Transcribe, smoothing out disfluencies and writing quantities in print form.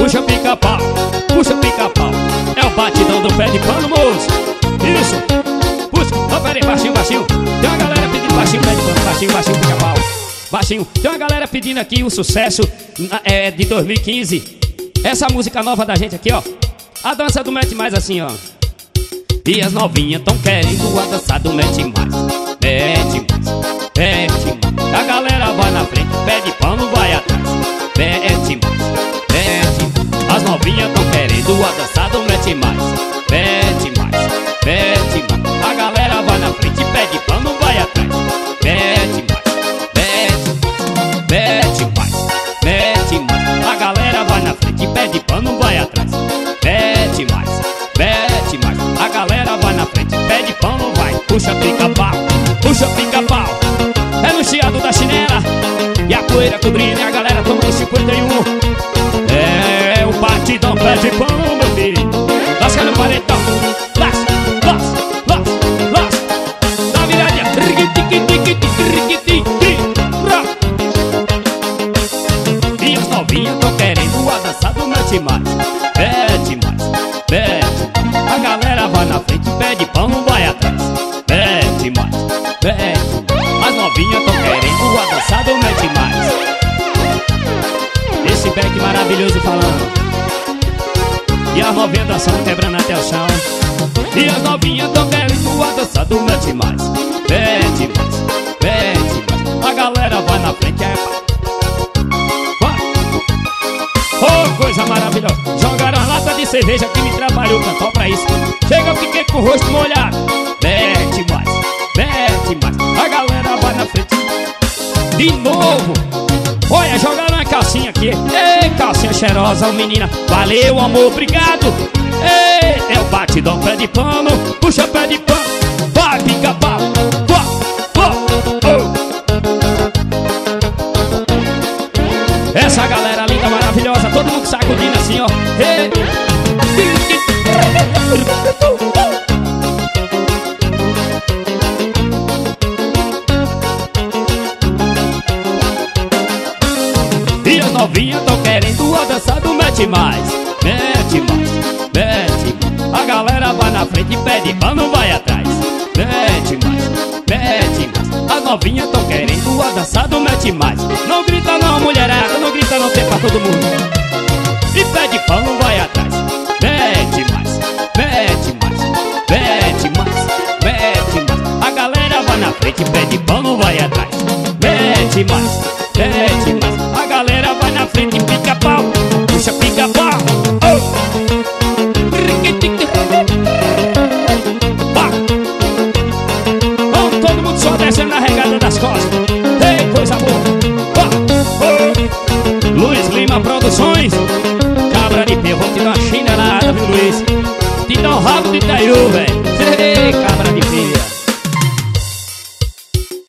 puxa pica-pau, puxa pica-pau. É o batidão do pé de pano, moço. Isso, puxa, não, pera aí, baixinho, baixinho. Tem uma galera pedindo baixinho, pé de pano, baixinho, baixinho, pica-pau. Baixinho, tem uma galera pedindo aqui um sucesso de 2015. Essa música nova da gente aqui, ó. A dança do mete mais assim, ó. E as novinhas tão querendo a dança do mete mais. Mete mais, mete mais. A galera vai na frente, pé de pano vai atrás. Mete mais, mete mais. As novinhas tão querendo a dança do mete mais. Mete mais, mete mais. A galera vai na frente, pé de pano vai atrás. Mete mais, mete mais, mete mais. A galera vai na frente, pé de pano vai atrás. Mete mais, mete mais. A galera vai na frente, pé de pano vai. Puxa pica-pau, puxa pica-pau. É no chiado da chinela e a poeira cobrindo e a galera tomando 51. É o batidão, pé de pano, meu filho. Lasca no paredão, lasca, lasca, lasca, lasca. Dá viradinha. E as novinhas tão querendo a dança do mete mais. Mete mais, mete. A galera vai na frente, pé de pano vai atrás. Mete mais, mete. As novinhas tão querendo a dança do mete mais. Esse back maravilhoso falando. E as novinhas dançando, quebrando até o chão. E as novinhas tão querendo a dança do mete mais. Mete mais, mete mais. A galera vai na frente, é vai. Oh, coisa maravilhosa. Jogaram a lata de cerveja que me trabalhou cantor pra isso. Chega, eu fiquei com o rosto molhado. Mete mais, mete mais. A galera vai na frente de novo. Olha, jogaram uma calcinha aqui. Ei, calcinha cheirosa, menina. Valeu, amor, obrigado. Ei, é o batidão, pé de pano. Puxa pé de pano. Vai, pica-pau. Essa galera linda, maravilhosa. Todo mundo sacudindo assim, ó. Ei. E as novinhas tão querendo a dança do mete mais. Mete mais, mete mais. A galera vai na frente, pé de pano vai atrás. Mete mais, mete mais. As novinhas tão querendo a dança do mete mais. Não grita não, mulherada, não grita não, tem pra todo mundo. E pé de pano vai atrás. Mete mais, mete mais, mete mais, mete mais. A galera vai na frente, pé de pano vai atrás. Mete mais, mete mais. A galera vai na frente, pica-pau. Puxa pica-pau. Oh. Oh, todo mundo só descendo na regada das costas. Ei, coisa boa. Oh, oh. Luiz Lima Produções. Cabra de pé, vou te dar uma chinelada, viu, Luiz? Te dá um rabo de taiú, velho. Ei, cabra de pé.